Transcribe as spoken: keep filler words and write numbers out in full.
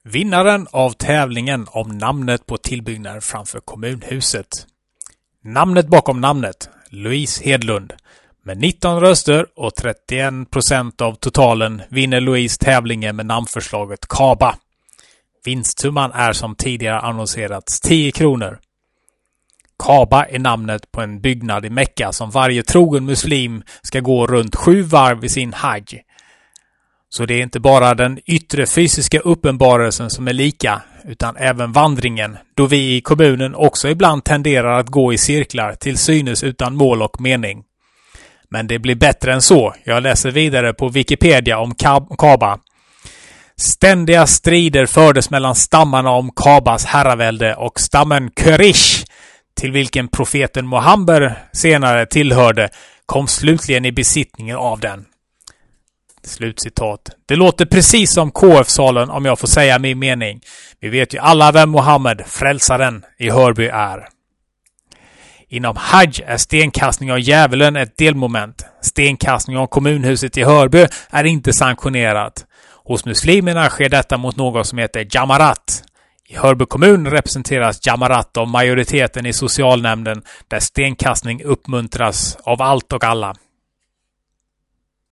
Vinnaren av tävlingen om namnet på tillbyggnaden framför kommunhuset. Namnet bakom namnet, Louise Hedlund. Med nitton röster och trettioen procent av totalen vinner Louise tävlingen med namnförslaget Kaba. Vinstsumman är som tidigare annonserats tio kronor. Kaba är namnet på en byggnad i Mekka som varje trogen muslim ska gå runt sju varv i sin hajj. Så det är inte bara den yttre fysiska uppenbarelsen som är lika, utan även vandringen, då vi i kommunen också ibland tenderar att gå i cirklar till synes utan mål och mening. Men det blir bättre än så. Jag läser vidare på Wikipedia om Kaba. Ständiga strider fördes mellan stammarna om Kabas herravälde och stammen Quraysh, till vilken profeten Muhammed senare tillhörde, kom slutligen i besittningen av den. Slutcitat. Det låter precis som K F-salen om jag får säga min mening. Vi vet ju alla vem Muhammed, frälsaren i Hörby, är. Inom Hajj är stenkastning av djävulen ett delmoment. Stenkastning av kommunhuset i Hörby är inte sanktionerat. Hos muslimerna sker detta mot något som heter Jamarat. I Hörby kommun representeras Jamarat av majoriteten i socialnämnden, där stenkastning uppmuntras av allt och alla.